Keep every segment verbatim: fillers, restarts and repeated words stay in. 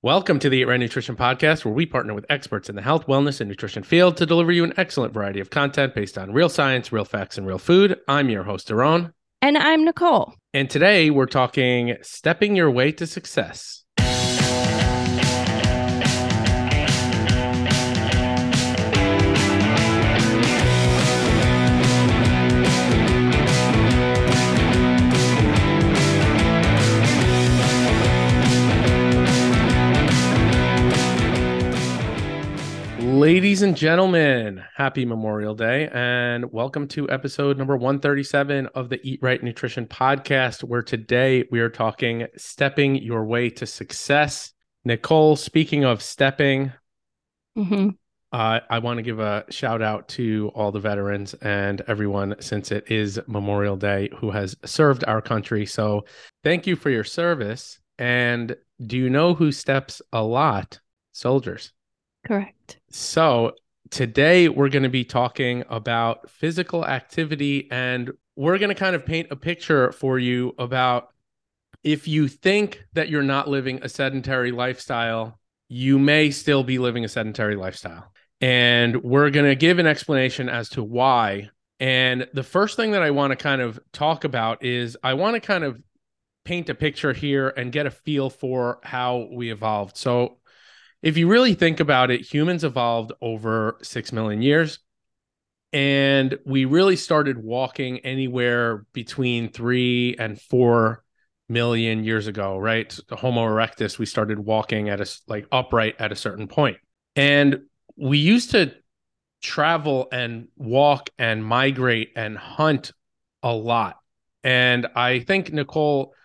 Welcome to the Eat Right Nutrition Podcast, where we partner with experts in the health, wellness, and nutrition field to deliver you an excellent variety of content based on real science, real facts, and real food. I'm your host, Daron. And I'm Nicole. And today we're talking stepping your way to success. Ladies and gentlemen, happy Memorial Day and welcome to episode number one thirty-seven of the Eat Right Nutrition Podcast, where today we are talking stepping your way to success. Nicole, speaking of stepping, mm-hmm. uh, I want to give a shout out to all the veterans and everyone, since it is Memorial Day, who has served our country. So thank you for your service. And do you know who steps a lot? Soldiers. Correct. So today we're going to be talking about physical activity, and we're going to kind of paint a picture for you about if you think that you're not living a sedentary lifestyle, you may still be living a sedentary lifestyle. And we're going to give an explanation as to why. And the first thing that I want to kind of talk about is I want to kind of paint a picture here and get a feel for how we evolved. So if you really think about it, humans evolved over six million years, and we really started walking anywhere between three and four million years ago, right? The Homo erectus, we started walking at a, like upright at a certain point. And we used to travel and walk and migrate and hunt a lot. And I think, Nicole,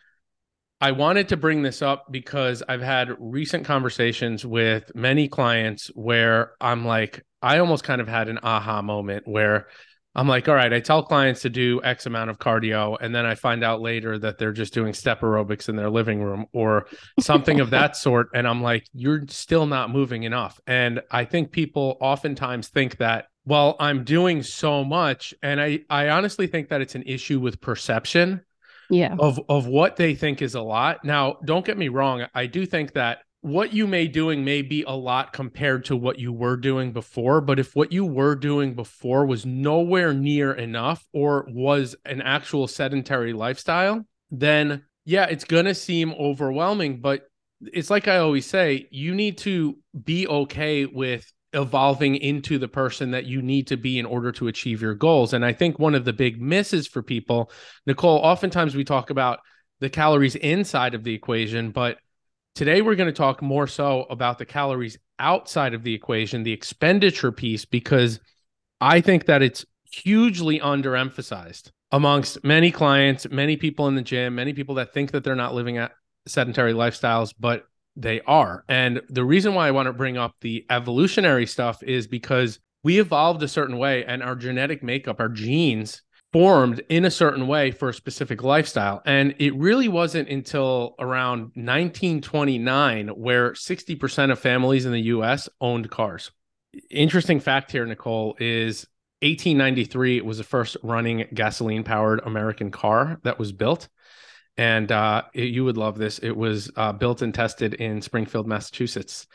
I wanted to bring this up because I've had recent conversations with many clients where I'm like, I almost kind of had an aha moment where I'm like, all right, I tell clients to do X amount of cardio, and then I find out later that they're just doing step aerobics in their living room or something of that sort. And I'm like, you're still not moving enough. And I think people oftentimes think that, well, I'm doing so much. And I, I honestly think that it's an issue with perception. Yeah. Of of what they think is a lot. Now, don't get me wrong. I do think that what you may doing may be a lot compared to what you were doing before. But if what you were doing before was nowhere near enough or was an actual sedentary lifestyle, then yeah, it's going to seem overwhelming. But it's like I always say, you need to be okay with evolving into the person that you need to be in order to achieve your goals. And I think one of the big misses for people, Nicole, oftentimes we talk about the calories inside of the equation, but today we're going to talk more so about the calories outside of the equation, the expenditure piece, because I think that it's hugely underemphasized amongst many clients, many people in the gym, many people that think that they're not living at sedentary lifestyles, but they are. And the reason why I want to bring up the evolutionary stuff is because we evolved a certain way, and our genetic makeup, our genes formed in a certain way for a specific lifestyle. And it really wasn't until around nineteen twenty-nine where sixty percent of families in the U S owned cars. Interesting fact here, Nicole, is eighteen ninety-three was the first running gasoline powered American car that was built. And uh, it, you would love this. It was uh, built and tested in Springfield, Massachusetts.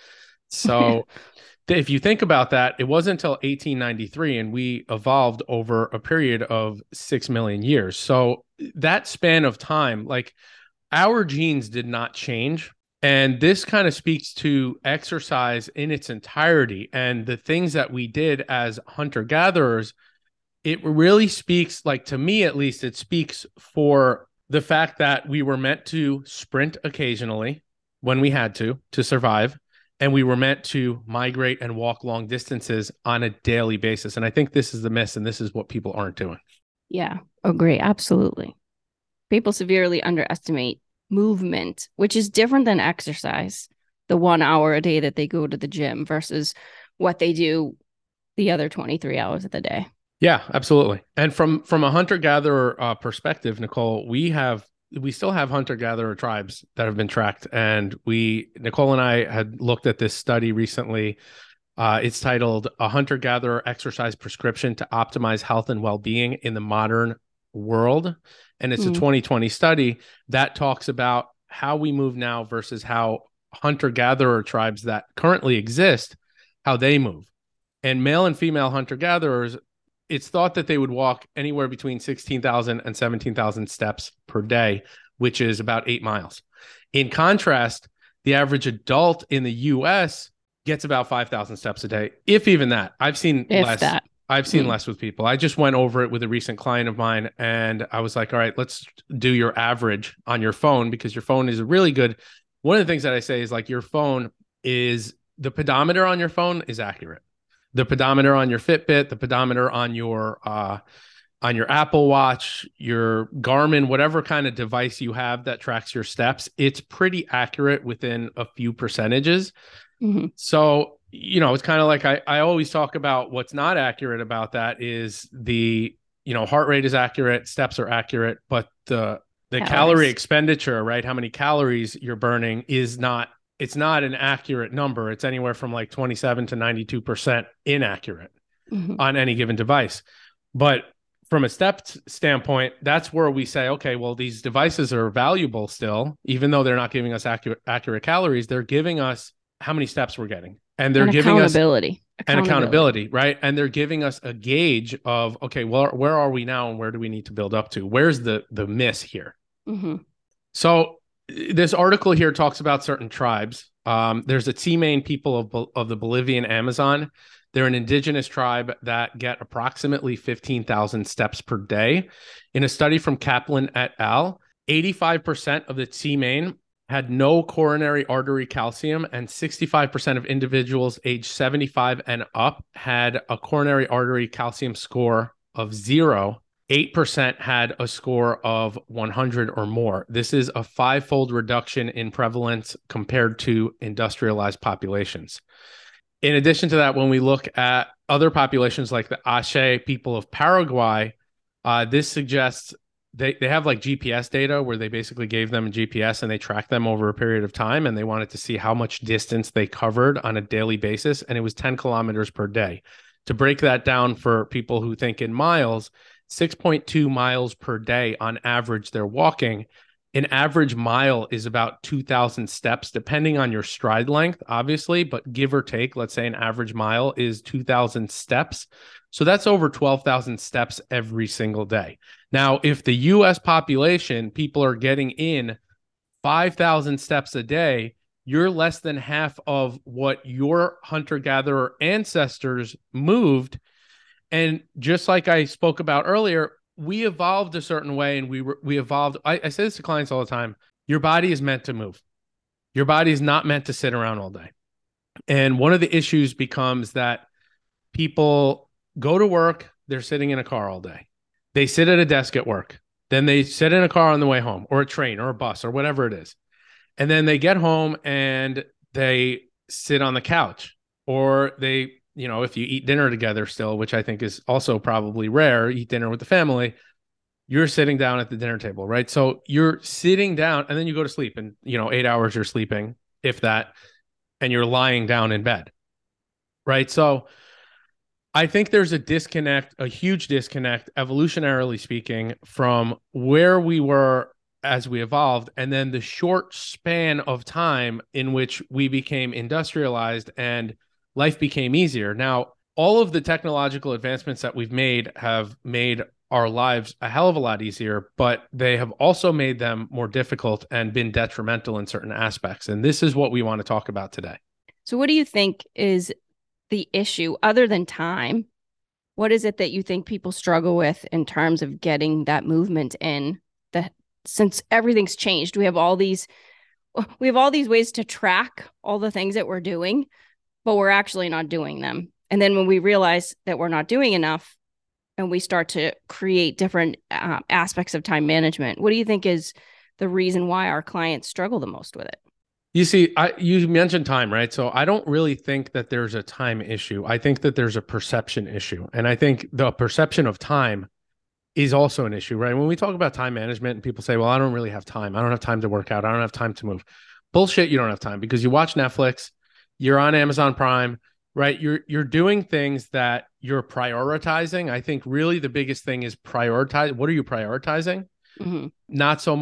So if you think about that, it wasn't until eighteen ninety-three, and we evolved over a period of six million years. So that span of time, like our genes did not change. And this kind of speaks to exercise in its entirety and the things that we did as hunter-gatherers. It really speaks, like to me at least, it speaks for the fact that we were meant to sprint occasionally when we had to, to survive. And we were meant to migrate and walk long distances on a daily basis. And I think this is the miss, and this is what people aren't doing. Yeah, agree. Absolutely. People severely underestimate movement, which is different than exercise, the one hour a day that they go to the gym versus what they do the other twenty-three hours of the day. Yeah, absolutely. And from from a hunter-gatherer uh, perspective, Nicole, we have we still have hunter-gatherer tribes that have been tracked. And we, Nicole and I had looked at this study recently. Uh, it's titled A Hunter-Gatherer Exercise Prescription to Optimize Health and Well-Being in the Modern World. And it's mm. a twenty twenty study that talks about how we move now versus how hunter-gatherer tribes that currently exist, how they move. And male and female hunter-gatherers, it's thought that they would walk anywhere between sixteen thousand and seventeen thousand steps per day, which is about eight miles. In contrast, the average adult in the U S gets about five thousand steps a day, if even that. I've seen if less. That. I've seen mm. less with people. I just went over it with a recent client of mine, and I was like, all right, let's do your average on your phone, because your phone is really good. One of the things that I say is, like, your phone is, the pedometer on your phone is accurate. The pedometer on your Fitbit, the pedometer on your uh, on your Apple Watch, your Garmin, whatever kind of device you have that tracks your steps, it's pretty accurate within a few percentages. Mm-hmm. So, you know, it's kind of like I, I always talk about what's not accurate about that is the, you know, heart rate is accurate, steps are accurate, but the the Calories. calorie expenditure, right? How many calories you're burning is not, it's not an accurate number. It's anywhere from like twenty-seven to ninety-two percent inaccurate mm-hmm. on any given device. But from a step standpoint, that's where we say, okay, well, these devices are valuable still, even though they're not giving us accurate, accurate calories, they're giving us how many steps we're getting. And they're and giving us accountability. and accountability, right? And they're giving us a gauge of, okay, well, where are we now and where do we need to build up to? Where's the the miss here? Mm-hmm. So this article here talks about certain tribes. Um, there's the Tsimane people of, of the Bolivian Amazon. They're an indigenous tribe that get approximately fifteen thousand steps per day. In a study from Kaplan et al., eighty-five percent of the Tsimane had no coronary artery calcium, and sixty-five percent of individuals aged seventy-five and up had a coronary artery calcium score of zero. eight percent had a score of one hundred or more. This is a five-fold reduction in prevalence compared to industrialized populations. In addition to that, when we look at other populations like the Ache people of Paraguay, uh, this suggests They they have like G P S data where they basically gave them a G P S and they tracked them over a period of time, and they wanted to see how much distance they covered on a daily basis. And it was ten kilometers per day. To break that down for people who think in miles, six point two miles per day on average they're walking. An average mile is about two thousand steps, depending on your stride length, obviously, but give or take, let's say an average mile is two thousand steps. So that's over twelve thousand steps every single day. Now, if the U S population, people are getting in five thousand steps a day, you're less than half of what your hunter-gatherer ancestors moved. And just like I spoke about earlier, we evolved a certain way, and we were, we evolved. I, I say this to clients all the time. Your body is meant to move. Your body is not meant to sit around all day. And one of the issues becomes that people go to work, they're sitting in a car all day. They sit at a desk at work. Then they sit in a car on the way home, or a train or a bus or whatever it is. And then they get home and they sit on the couch, or they, you know, if you eat dinner together still, which I think is also probably rare, eat dinner with the family, you're sitting down at the dinner table, right? So you're sitting down and then you go to sleep, and, you know, eight hours you're sleeping, if that, and you're lying down in bed, right? So I think there's a disconnect, a huge disconnect, evolutionarily speaking, from where we were as we evolved, and then the short span of time in which we became industrialized and life became easier. Now, all of the technological advancements that we've made have made our lives a hell of a lot easier, but they have also made them more difficult and been detrimental in certain aspects. And this is what we want to talk about today. So what do you think is the issue other than time? What is it that you think people struggle with in terms of getting that movement in? That since everything's changed, we have all these we have all these ways to track all the things that we're doing, but we're actually not doing them. And then when we realize that we're not doing enough, and we start to create different uh, aspects of time management, what do you think is the reason why our clients struggle the most with it? You see, I, you mentioned time, right? So I don't really think that there's a time issue. I think that there's a perception issue. And I think the perception of time is also an issue, right? When we talk about time management and people say, well, I don't really have time. I don't have time to work out. I don't have time to move. Bullshit, you don't have time, because you watch Netflix, you're on Amazon Prime, right? You're you're doing things that you're prioritizing. I think really the biggest thing is prioritize. What are you prioritizing? Mm-hmm. Not so much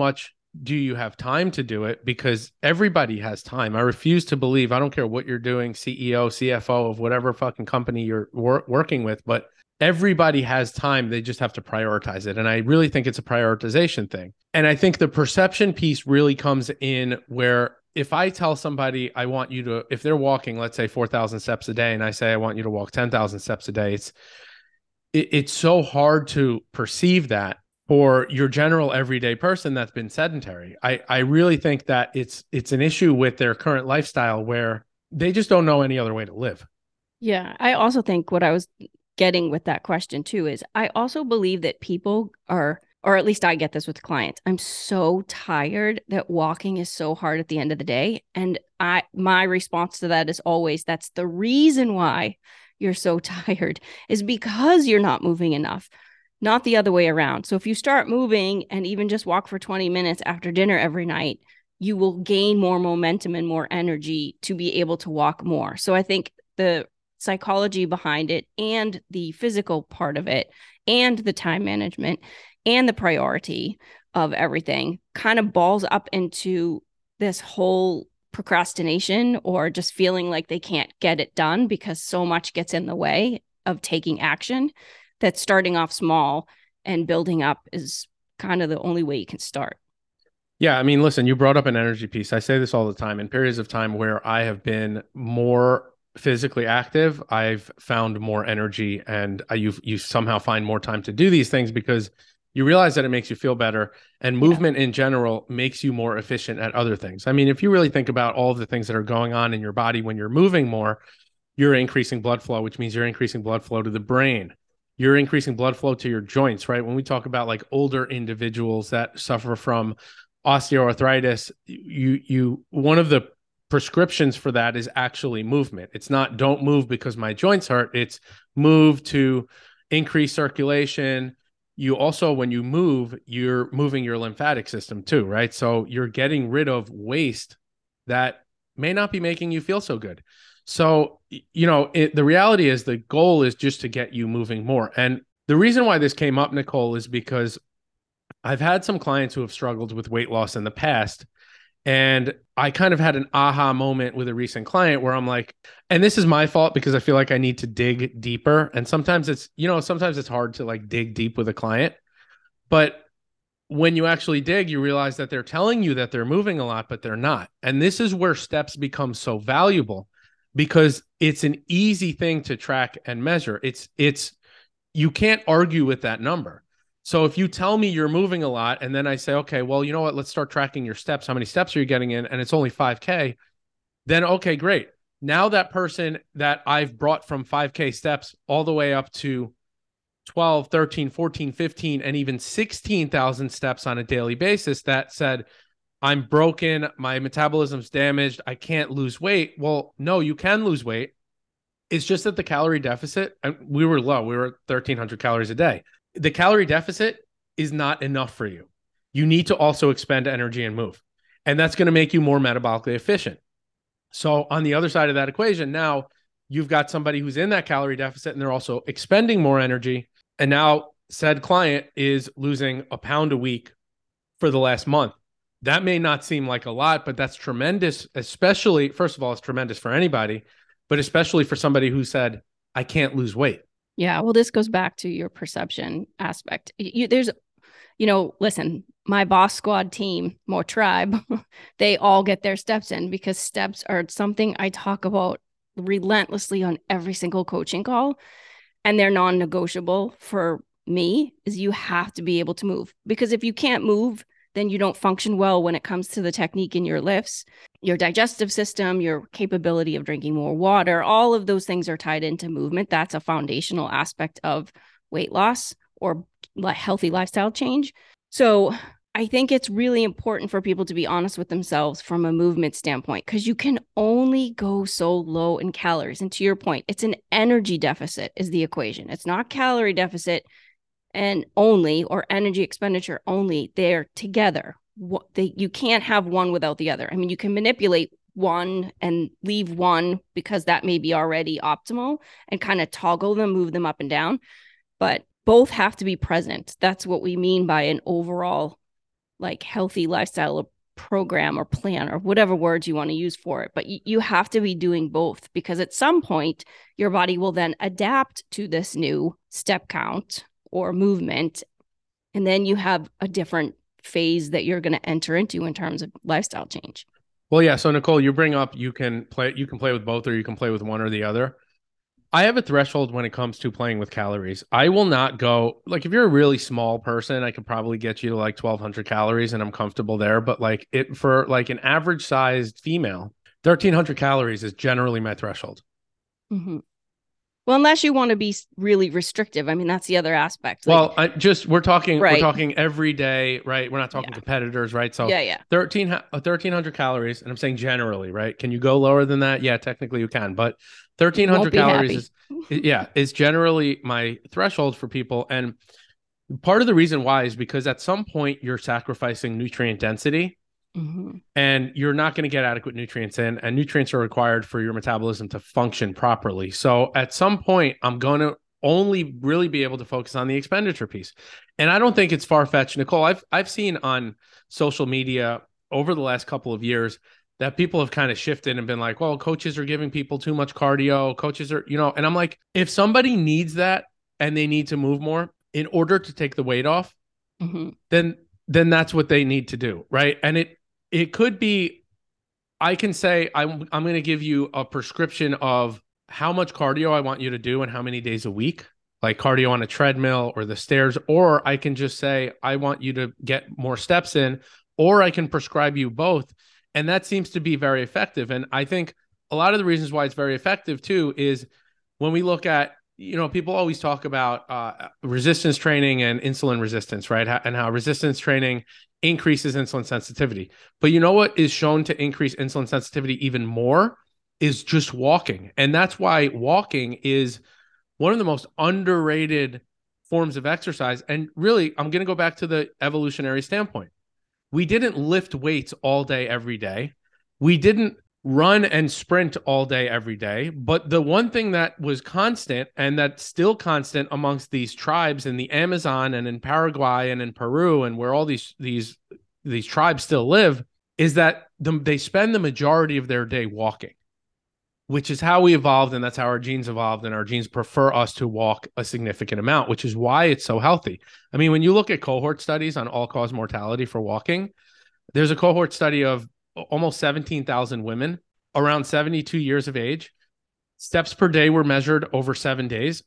do you have time to do it? Because everybody has time. I refuse to believe, I don't care what you're doing, C E O, C F O of whatever fucking company you're wor- working with, but everybody has time. They just have to prioritize it. And I really think it's a prioritization thing. And I think the perception piece really comes in where if I tell somebody I want you to, if they're walking, let's say four thousand steps a day, and I say I want you to walk ten thousand steps a day, it's it, it's so hard to perceive that for your general everyday person that's been sedentary. I, I really think that it's it's an issue with their current lifestyle where they just don't know any other way to live. Yeah, I also think what I was getting with that question too is I also believe that people are, or at least I get this with clients, I'm so tired that walking is so hard at the end of the day. And I my response to that is always, that's the reason why you're so tired, is because you're not moving enough, not the other way around. So if you start moving and even just walk for twenty minutes after dinner every night, you will gain more momentum and more energy to be able to walk more. So I think the psychology behind it and the physical part of it and the time management and the priority of everything kind of balls up into this whole procrastination or just feeling like they can't get it done because so much gets in the way of taking action, that starting off small and building up is kind of the only way you can start. Yeah, I mean, listen, you brought up an energy piece. I say this all the time. In periods of time where I have been more physically active, I've found more energy, and I, you you somehow find more time to do these things because you realize that it makes you feel better, and movement yeah. in general makes you more efficient at other things. I mean, if you really think about all of the things that are going on in your body when you're moving more, you're increasing blood flow, which means you're increasing blood flow to the brain. You're increasing blood flow to your joints, right? When we talk about like older individuals that suffer from osteoarthritis, you you one of the prescriptions for that is actually movement. It's not don't move because my joints hurt. It's move to increase circulation. You also, when you move, you're moving your lymphatic system too, right? So you're getting rid of waste that may not be making you feel so good. So, you know, it, the reality is the goal is just to get you moving more. And the reason why this came up, Nicole, is because I've had some clients who have struggled with weight loss in the past. And I kind of had an aha moment with a recent client where I'm like, and this is my fault because I feel like I need to dig deeper. And sometimes it's, you know, sometimes it's hard to like dig deep with a client. But when you actually dig, you realize that they're telling you that they're moving a lot, but they're not. And this is where steps become so valuable because it's an easy thing to track and measure. It's, it's, you can't argue with that number. So if you tell me you're moving a lot and then I say, okay, well, you know what, let's start tracking your steps. How many steps are you getting in? And it's only five K. Then, okay, great. Now that person that I've brought from five K steps all the way up to twelve, thirteen, fourteen, fifteen, and even sixteen thousand steps on a daily basis that said, I'm broken, my metabolism's damaged, I can't lose weight. Well, no, you can lose weight. It's just that the calorie deficit, we were low. We were at thirteen hundred calories a day. The calorie deficit is not enough for you. You need to also expend energy and move. And that's going to make you more metabolically efficient. So on the other side of that equation, now you've got somebody who's in that calorie deficit and they're also expending more energy. And now said client is losing a pound a week for the last month. That may not seem like a lot, but that's tremendous, especially, first of all, it's tremendous for anybody, but especially for somebody who said, I can't lose weight. Yeah, well, this goes back to your perception aspect. You, there's, you know, listen, my boss squad team, more tribe, they all get their steps in because steps are something I talk about relentlessly on every single coaching call. And they're non-negotiable for me, is you have to be able to move. Because if you can't move, then you don't function well when it comes to the technique in your lifts, your digestive system, your capability of drinking more water. All of those things are tied into movement. That's a foundational aspect of weight loss or healthy lifestyle change. So I think it's really important for people to be honest with themselves from a movement standpoint, because you can only go so low in calories. And to your point, it's an energy deficit is the equation. It's not calorie deficit and only, or energy expenditure only. They're together. What they, you can't have one without the other. I mean, you can manipulate one and leave one because that may be already optimal and kind of toggle them, move them up and down, but both have to be present. That's what we mean by an overall like healthy lifestyle program or plan or whatever words you want to use for it. But y- you have to be doing both, because at some point your body will then adapt to this new step count or movement. And then you have a different phase that you're going to enter into in terms of lifestyle change. Well, yeah. So Nicole, you bring up, you can play, you can play with both, or you can play with one or the other. I have a threshold when it comes to playing with calories. I will not go, like, if you're a really small person, I could probably get you to like twelve hundred calories and I'm comfortable there. But like it for like an average sized female, thirteen hundred calories is generally my threshold. Mm-hmm. Well, unless you want to be really restrictive. I mean, that's the other aspect. Like, well, I just, we're talking, right. we're talking every day, right? We're not talking yeah. competitors, right? So yeah, yeah. thirteen, thirteen hundred calories. And I'm saying generally, right? Can you go lower than that? Yeah, technically you can, but thirteen hundred calories is, yeah, is generally my threshold for people. And part of the reason why is because at some point you're sacrificing nutrient density. Mm-hmm. And you're not going to get adequate nutrients in, and nutrients are required for your metabolism to function properly. So at some point, I'm going to only really be able to focus on the expenditure piece. And I don't think it's far-fetched. Nicole, I've I've seen on social media over the last couple of years that people have kind of shifted and been like, well, coaches are giving people too much cardio. Coaches are, you know, and I'm like, if somebody needs that and they need to move more in order to take the weight off, mm-hmm. then then that's what they need to do, right? And it It could be, I can say, I'm, I'm going to give you a prescription of how much cardio I want you to do and how many days a week, like cardio on a treadmill or the stairs, or I can just say, I want you to get more steps in, or I can prescribe you both. And that seems to be very effective. And I think a lot of the reasons why it's very effective too is when we look at, you know, people always talk about uh, resistance training and insulin resistance, right? And how resistance training increases insulin sensitivity. But you know what is shown to increase insulin sensitivity even more is just walking. And that's why walking is one of the most underrated forms of exercise. And really, I'm going to go back to the evolutionary standpoint. We didn't lift weights all day, every day. We didn't run and sprint all day, every day. But the one thing that was constant, and that's still constant amongst these tribes in the Amazon and in Paraguay and in Peru and where all these these these tribes still live, is that the, they spend the majority of their day walking, which is how we evolved, and that's how our genes evolved, and our genes prefer us to walk a significant amount, which is why it's so healthy. I mean, when you look at cohort studies on all-cause mortality for walking, there's a cohort study of almost seventeen thousand women around seventy-two years of age. Steps per day were measured over seven days,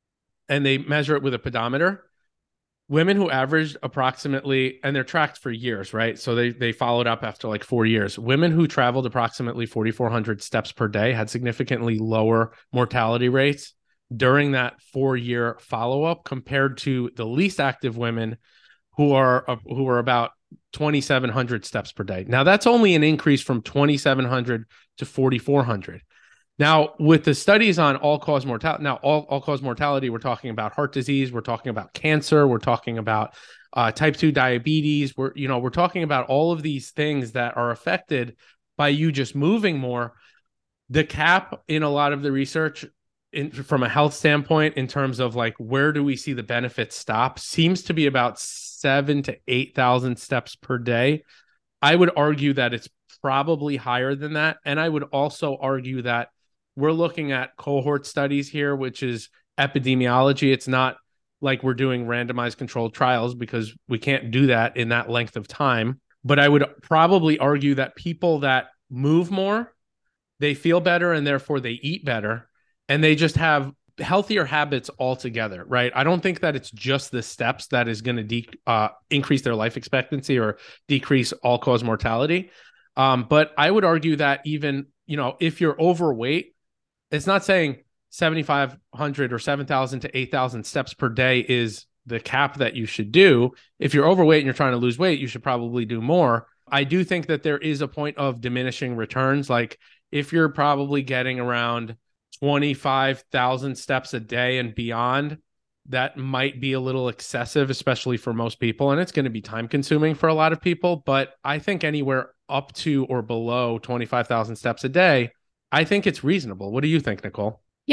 and they measure it with a pedometer. Women who averaged approximately, and they're tracked for years, right? So they they followed up after like four years. Women who traveled approximately forty-four hundred steps per day had significantly lower mortality rates during that four-year follow-up compared to the least active women who are uh, who are about twenty-seven hundred steps per day. Now, that's only an increase from twenty-seven hundred to forty-four hundred. Now, with the studies on all-cause mortality, now all, all-cause mortality, we're talking about heart disease, we're talking about cancer, we're talking about uh, type two diabetes, we're, you know, we're talking about all of these things that are affected by you just moving more. The cap in a lot of the research in, from a health standpoint, in terms of like, where do we see the benefits stop, seems to be about seven to eight thousand steps per day. I would argue that it's probably higher than that. And I would also argue that we're looking at cohort studies here, which is epidemiology. It's not like we're doing randomized controlled trials, because we can't do that in that length of time. But I would probably argue that people that move more, they feel better, and therefore they eat better, and they just have healthier habits altogether, right? I don't think that it's just the steps that is going to de- uh, increase their life expectancy or decrease all-cause mortality. Um, but I would argue that even, you know, if you're overweight, it's not saying seventy-five hundred or seven thousand to eight thousand steps per day is the cap that you should do. If you're overweight and you're trying to lose weight, you should probably do more. I do think that there is a point of diminishing returns. Like if you're probably getting around twenty-five thousand steps a day and beyond, that might be a little excessive, especially for most people. And it's going to be time consuming for a lot of people. But I think anywhere up to or below twenty-five thousand steps a day, I think it's reasonable. What do you think, Nicole? Yeah,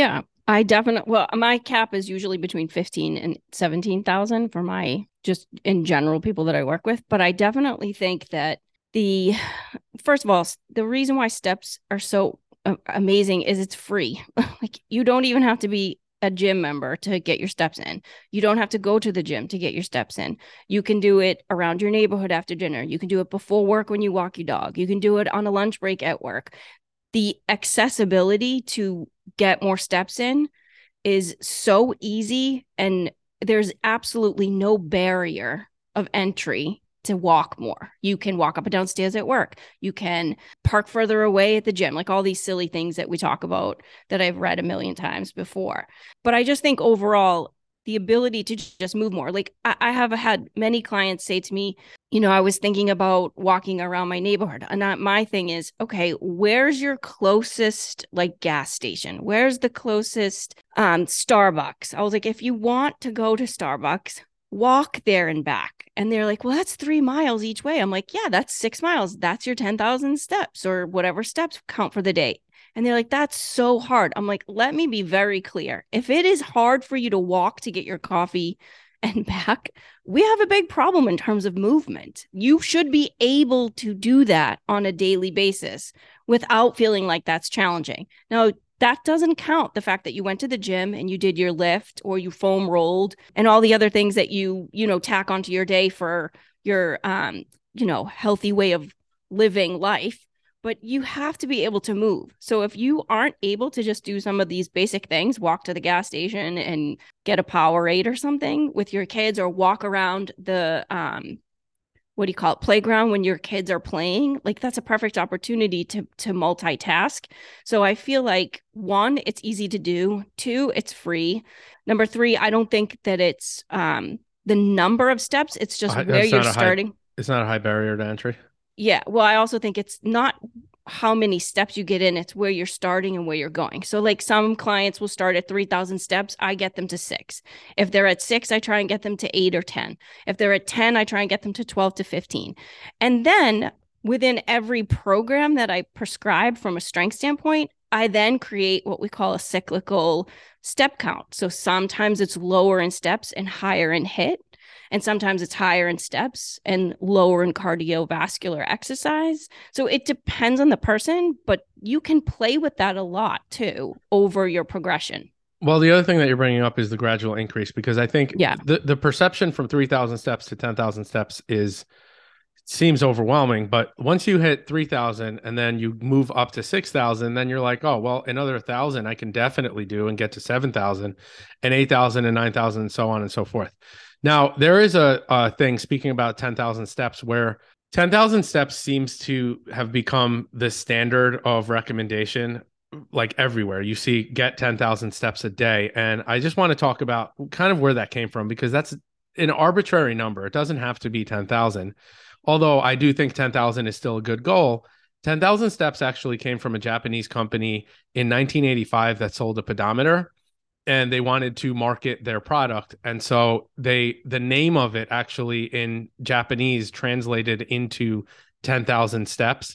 I definitely, well, my cap is usually between fifteen and seventeen thousand for my, just in general, people that I work with. But I definitely think that the, first of all, the reason why steps are so amazing is it's free. Like, you don't even have to be a gym member to get your steps in. You don't have to go to the gym to get your steps in. You can do it around your neighborhood after dinner. You can do it before work when you walk your dog. You can do it on a lunch break at work. The accessibility to get more steps in is so easy, and there's absolutely no barrier of entry to walk more. You can walk up and down stairs at work. You can park further away at the gym, like all these silly things that we talk about that I've read a million times before. But I just think overall, the ability to just move more. Like, I, I have had many clients say to me, you know, I was thinking about walking around my neighborhood. And not, my thing is, okay, where's your closest like gas station? Where's the closest um, Starbucks? I was like, if you want to go to Starbucks, walk there and back. And they're like, well, that's three miles each way. I'm like, yeah, that's six miles. That's your ten thousand steps, or whatever steps count for the day. And they're like, that's so hard. I'm like, let me be very clear. If it is hard for you to walk to get your coffee and back, we have a big problem in terms of movement. You should be able to do that on a daily basis without feeling like that's challenging. Now, that doesn't count the fact that you went to the gym and you did your lift, or you foam rolled, and all the other things that you, you know, tack onto your day for your, um, you know, healthy way of living life. But you have to be able to move. So if you aren't able to just do some of these basic things, walk to the gas station and get a Powerade or something with your kids, or walk around the, um, what do you call it, playground when your kids are playing, like, that's a perfect opportunity to to multitask. So I feel like, one, it's easy to do. Two, it's free. Number three, I don't think that it's um, the number of steps. It's just uh, where you're starting. High, it's not a high barrier to entry. Yeah. Well, I also think it's not how many steps you get in, it's where you're starting and where you're going. So like, some clients will start at three thousand steps. I get them to six. If they're at six, I try and get them to eight or ten. If they're at ten, I try and get them to twelve to fifteen. And then within every program that I prescribe from a strength standpoint, I then create what we call a cyclical step count. So sometimes it's lower in steps and higher in HIIT. And sometimes it's higher in steps and lower in cardiovascular exercise. So it depends on the person, but you can play with that a lot too over your progression. Well, the other thing that you're bringing up is the gradual increase, because I think yeah. the, the perception from three thousand steps to ten thousand steps is seems overwhelming. But once you hit three thousand and then you move up to six thousand, then you're like, oh, well, another one thousand I can definitely do and get to seven thousand and eight thousand and nine thousand and so on and so forth. Now, there is a, a thing, speaking about ten thousand steps, where ten thousand steps seems to have become the standard of recommendation, like everywhere. You see, get ten thousand steps a day. And I just want to talk about kind of where that came from, because that's an arbitrary number. It doesn't have to be ten thousand. Although I do think ten thousand is still a good goal. ten thousand steps actually came from a Japanese company in nineteen eighty-five that sold a pedometer, and they wanted to market their product. And so they, the name of it actually in Japanese translated into ten thousand steps.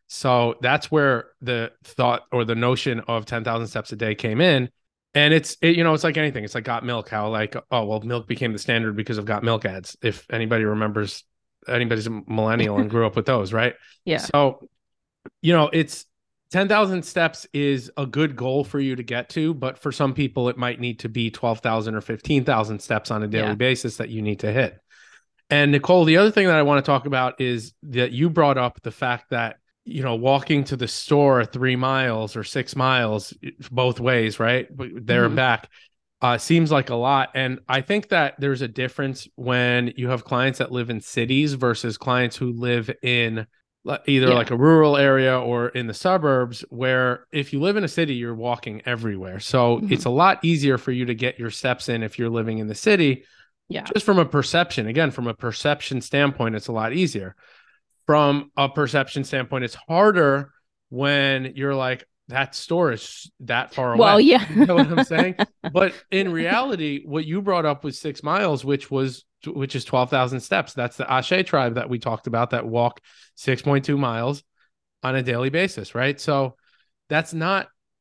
So that's where the thought or the notion of ten thousand steps a day came in. And it's, it, you know, it's like anything. It's like Got Milk, how like, oh, well, milk became the standard because of Got Milk ads. If anybody remembers, anybody's a millennial and grew up with those, right? Yeah. So, you know, it's, ten thousand steps is a good goal for you to get to, but for some people, it might need to be twelve thousand or fifteen thousand steps on a daily yeah. basis that you need to hit. And Nicole, the other thing that I want to talk about is that you brought up the fact that, you know, walking to the store three miles or six miles both ways, right? There mm-hmm. and back uh, seems like a lot. And I think that there's a difference when you have clients that live in cities versus clients who live in either yeah. like a rural area or in the suburbs, where if you live in a city, you're walking everywhere. So mm-hmm. it's a lot easier for you to get your steps in if you're living in the city. Yeah. Just from a perception, again, from a perception standpoint, it's a lot easier. From a perception standpoint, it's harder when you're like, that store is that far away. Well, yeah. You know what I'm saying? But in reality, what you brought up was six miles, which was which is twelve thousand steps. That's the Ashe tribe that we talked about that walk six point two miles on a daily basis, right? So that's not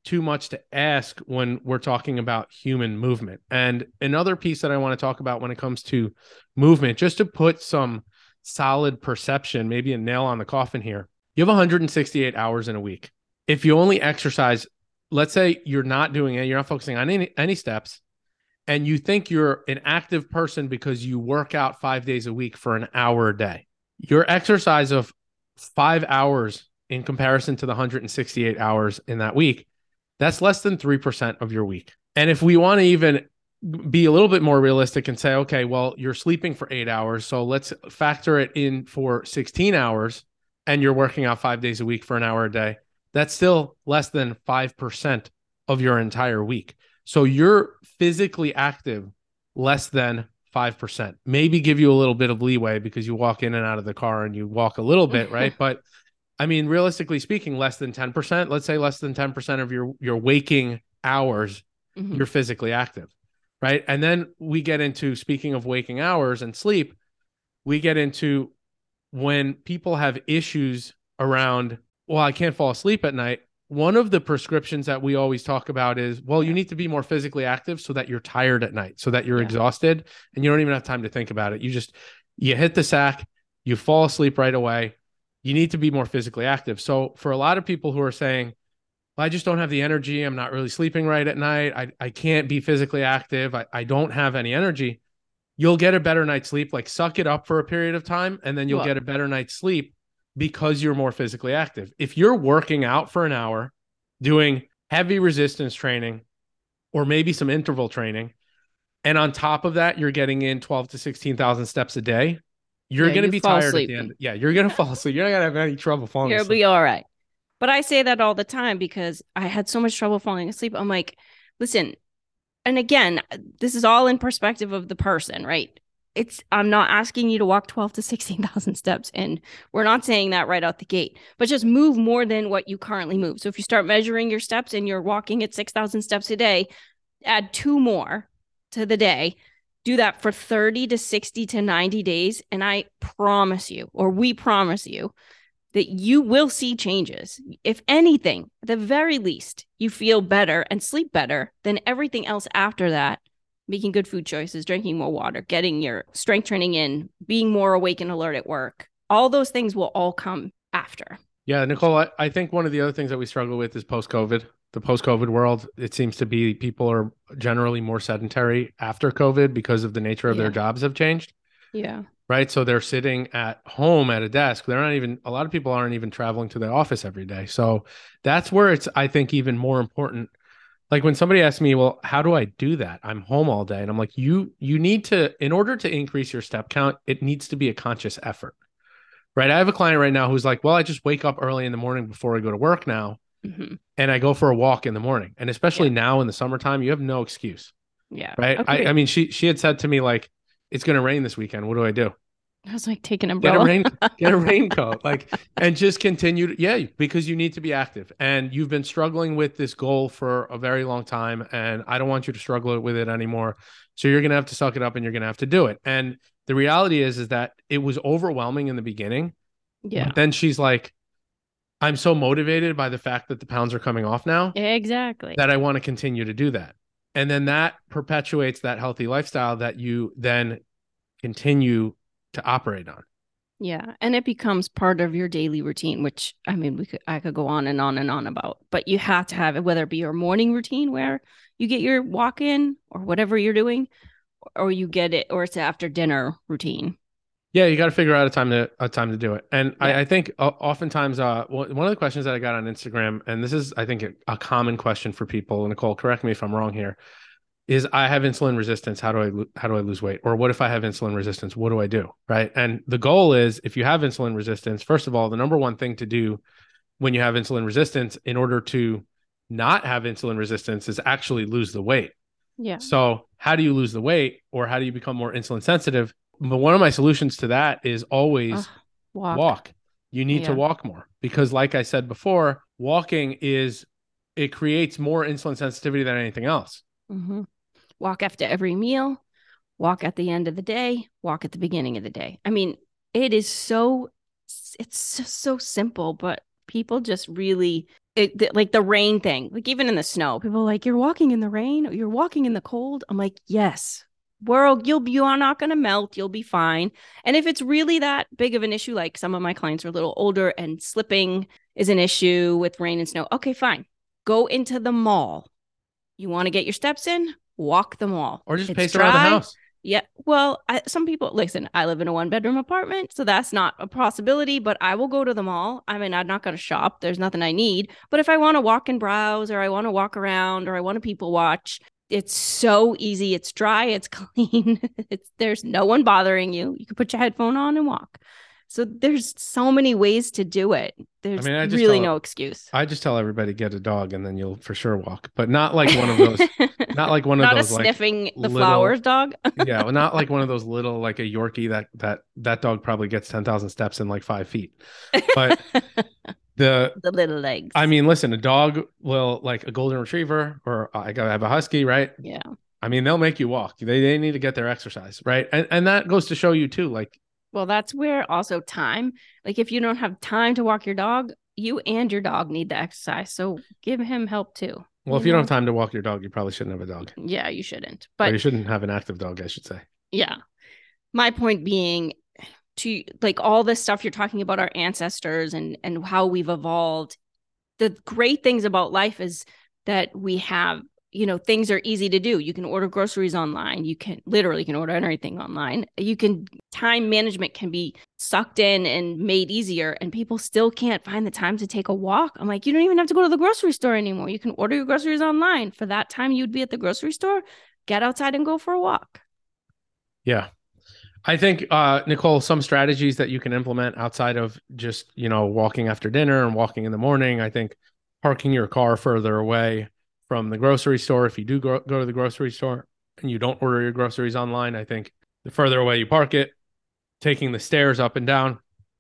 too much to ask when we're talking about human movement. And another piece that I want to talk about when it comes to movement, just to put some solid perception, maybe a nail on the coffin here, you have one hundred sixty-eight hours in a week. If you only exercise, let's say you're not doing it, you're not focusing on any, any steps, and you think you're an active person because you work out five days a week for an hour a day, your exercise of five hours in comparison to the one hundred sixty-eight hours in that week, that's less than three percent of your week. And if we want to even be a little bit more realistic and say, okay, well, you're sleeping for eight hours, so let's factor it in for sixteen hours, and you're working out five days a week for an hour a day, that's still less than five percent of your entire week. So you're physically active less than five percent. Maybe give you a little bit of leeway because you walk in and out of the car and you walk a little bit, right? But I mean, realistically speaking, less than ten percent, let's say less than ten percent of your, your waking hours, mm-hmm. you're physically active, right? And then we get into, speaking of waking hours and sleep, we get into when people have issues around, well, I can't fall asleep at night. One of the prescriptions that we always talk about is, well, you need to be more physically active so that you're tired at night, so that you're yeah. exhausted and you don't even have time to think about it. You just, you hit the sack, you fall asleep right away. You need to be more physically active. So for a lot of people who are saying, well, I just don't have the energy, I'm not really sleeping right at night, I, I can't be physically active, I, I don't have any energy, you'll get a better night's sleep. Like, suck it up for a period of time, and then you'll well, get a better night's sleep because you're more physically active. If you're working out for an hour, doing heavy resistance training, or maybe some interval training, and on top of that, you're getting in twelve to sixteen thousand steps a day, you're yeah, going to be tired asleep. At the end. Yeah, you're going to fall asleep. You're not going to have any trouble falling You'll asleep. You'll be all right. But I say that all the time because I had so much trouble falling asleep. I'm like, listen, and again, this is all in perspective of the person, right? It's, I'm not asking you to walk twelve to sixteen thousand steps, and we're not saying that right out the gate, but just move more than what you currently move. So if you start measuring your steps and you're walking at six thousand steps a day, add two more to the day. Do that for thirty to sixty to ninety days. And I promise you, or we promise you, that you will see changes. If anything, at the very least, you feel better and sleep better than everything else after that. Making good food choices, drinking more water, getting your strength training in, being more awake and alert at work. All those things will all come after. Yeah, Nicole, I, I think one of the other things that we struggle with is post-COVID. The post-COVID world, it seems to be people are generally more sedentary after COVID because of the nature of yeah. their jobs have changed. Yeah. Right. So they're sitting at home at a desk. They're not even, a lot of people aren't even traveling to the office every day. So that's where it's, I think, even more important. Like when somebody asks me, well, how do I do that? I'm home all day. And I'm like, you, you need to, in order to increase your step count, it needs to be a conscious effort. Right. I have a client right now who's like, well, I just wake up early in the morning before I go to work now. Mm-hmm. And I go for a walk in the morning. And especially yeah. now in the summertime, you have no excuse. Yeah. Right. I, I mean, she, she had said to me, like, it's going to rain this weekend. What do I do? I was like, take an umbrella. Get a rain, get a raincoat, like, and just continue. To, yeah, because you need to be active, and you've been struggling with this goal for a very long time, and I don't want you to struggle with it anymore. So you're gonna have to suck it up, and you're gonna have to do it. And the reality is, is that it was overwhelming in the beginning. Yeah. But then she's like, I'm so motivated by the fact that the pounds are coming off now. Exactly. That I want to continue to do that, and then that perpetuates that healthy lifestyle that you then continue to operate on. Yeah. And it becomes part of your daily routine, which I mean, we could, I could go on and on and on about, but you have to have it, whether it be your morning routine where you get your walk in or whatever you're doing, or you get it, or it's after dinner routine. Yeah. You got to figure out a time to, a time to do it. And yeah. I, I think uh, oftentimes, uh, one of the questions that I got on Instagram, and this is, I think, a, a common question for people, Nicole, correct me if I'm wrong here, is I have insulin resistance. How do I, how do I lose weight? Or what if I have insulin resistance? What do I do? Right. And the goal is, if you have insulin resistance, first of all, the number one thing to do when you have insulin resistance in order to not have insulin resistance is actually lose the weight. Yeah. So how do you lose the weight, or how do you become more insulin sensitive? But one of my solutions to that is always uh, walk. walk. You need yeah. to walk more, because like I said before, walking is, it creates more insulin sensitivity than anything else. Mm-hmm. Walk after every meal, walk at the end of the day, walk at the beginning of the day. I mean, it is so, it's just so simple, but People just really, it, th- like the rain thing, like even in the snow, people are like, you're walking in the rain, or you're walking in the cold. I'm like, yes, world, you'll be, you are not going to melt. You'll be fine. And if it's really that big of an issue, like some of my clients are a little older and slipping is an issue with rain and snow. Okay, fine. Go into the mall. You want to get your steps in? Walk the mall. Or just It's pace dry. around the house. Yeah. Well, I, some people, listen, I live in a one bedroom apartment, so that's not a possibility, but I will go to the mall. I mean, I'm not going to shop. There's nothing I need. But if I want to walk and browse, or I want to walk around, or I want to people watch, it's so easy. It's dry. It's clean. It's, there's no one bothering you. You can put your headphone on and walk. So there's so many ways to do it. There's I mean, I just really tell- no excuse. I just tell everybody get a dog and then you'll for sure walk, but not like one of those, not like one of Not a those like sniffing the little- flowers dog. yeah, well, not like one of those little like a Yorkie that that that dog probably gets ten thousand steps in like five feet. But the The little legs. I mean, listen, a dog will like a golden retriever or I gotta have a husky, right? Yeah. I mean, they'll make you walk. They they need to get their exercise, right? And and that goes to show you too, like. Well, that's where also time, like if you don't have time to walk your dog, you and your dog need the exercise. So give him help too. Well, if you don't have time to walk your dog, you probably shouldn't have a dog. Yeah, you shouldn't. But But you shouldn't have an active dog, I should say. yeah, my point being to like all this stuff you're talking about our ancestors and and how we've evolved. The great things about life is that we have, you know, things are easy to do. You can order groceries online. You can literally can order anything online. You can time management can be sucked in and made easier, and people still can't find the time to take a walk. I'm like, you don't even have to go to the grocery store anymore. You can order your groceries online. For that time you'd be at the grocery store, get outside and go for a walk. Yeah. I think, uh, Nicole, some strategies that you can implement outside of just, you know, walking after dinner and walking in the morning. I think parking your car further away from the grocery store. If you do go, go to the grocery store and you don't order your groceries online, I think the further away you park it, taking the stairs up and down.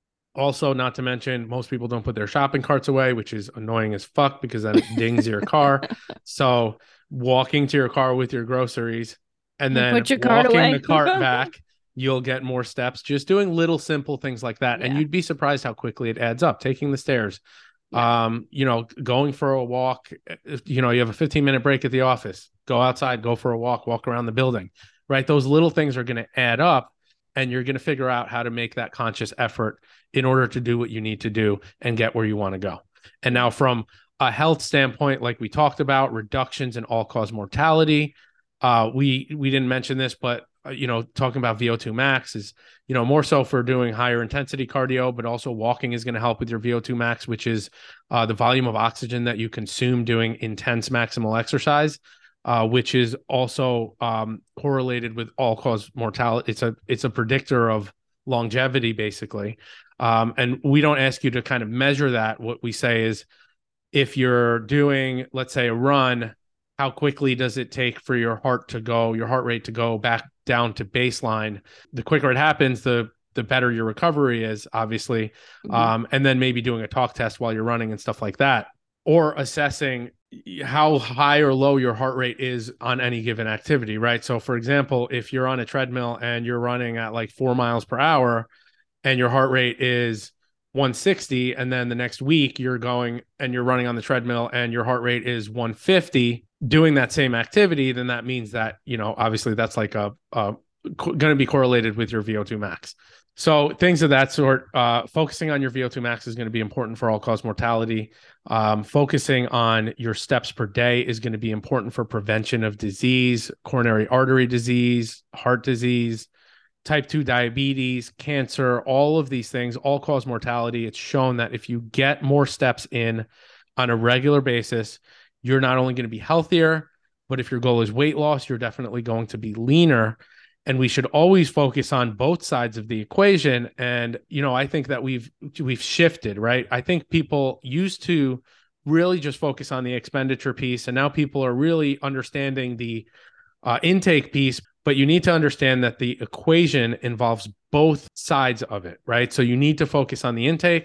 Also, not to mention, most people don't put their shopping carts away, which is annoying as fuck because then it dings your car. So walking to your car with your groceries and then Put your cart walking away. the cart back, you'll get more steps. Just doing little simple things like that. Yeah. And you'd be surprised how quickly it adds up. Taking the stairs, Yeah. um, you know, going for a walk. If, you know, you have a fifteen minute break at the office, go outside, go for a walk, walk around the building, right? Those little things are going to add up and you're going to figure out how to make that conscious effort in order to do what you need to do and get where you want to go. And now from a health standpoint, like we talked about, reductions in all-cause mortality. Uh, we we didn't mention this, but uh, you know, talking about V O two max is, you know, more so for doing higher intensity cardio, but also walking is going to help with your V O two max, which is uh, the volume of oxygen that you consume doing intense maximal exercise, uh, which is also um, correlated with all-cause mortality. It's a it's a predictor of longevity, basically. Um, and we don't ask you to kind of measure that. What we say is, if you're doing, let's say, a run, how quickly does it take for your heart to go, your heart rate to go back down to baseline? The quicker it happens, the the better your recovery is, obviously. Mhm. Um, and then maybe doing a talk test while you're running and stuff like that, or assessing how high or low your heart rate is on any given activity, right? So for example, if you're on a treadmill and you're running at like four miles per hour and your heart rate is one sixty, and then the next week you're going and you're running on the treadmill and your heart rate is one fifty, doing that same activity, then that means that, you know, obviously that's like a, a co- going to be correlated with your V O two max. So things of that sort, uh, focusing on your V O two max is going to be important for all-cause mortality. Um, focusing on your steps per day is going to be important for prevention of disease, coronary artery disease, heart disease, type two diabetes, cancer, all of these things, all-cause mortality. It's shown that if you get more steps in on a regular basis, you're not only going to be healthier, but if your goal is weight loss, you're definitely going to be leaner. And we should always focus on both sides of the equation. And, you know, I think that we've we've shifted, right? I think people used to really just focus on the expenditure piece, and now people are really understanding the uh, intake piece. But you need to understand that the equation involves both sides of it, right? So you need to focus on the intake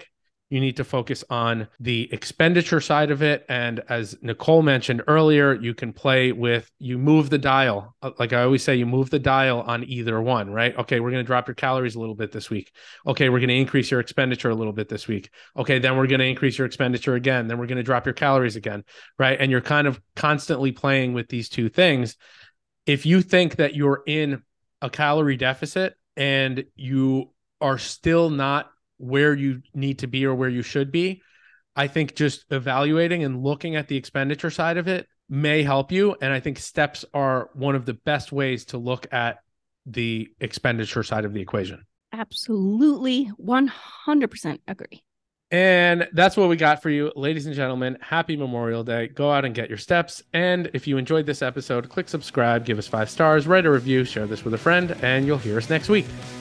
You need to focus on the expenditure side of it. And as Nicole mentioned earlier, you can play with, you move the dial. Like I always say, you move the dial on either one, right? Okay, we're going to drop your calories a little bit this week. Okay, we're going to increase your expenditure a little bit this week. Okay, then we're going to increase your expenditure again. Then we're going to drop your calories again, right? And you're kind of constantly playing with these two things. If you think that you're in a calorie deficit and you are still not where you need to be or where you should be, I think just evaluating and looking at the expenditure side of it may help you. And I think steps are one of the best ways to look at the expenditure side of the equation. Absolutely. one hundred percent agree. And that's what we got for you, ladies and gentlemen. Happy Memorial Day. Go out and get your steps. And if you enjoyed this episode, click subscribe, give us five stars, write a review, share this with a friend, and you'll hear us next week.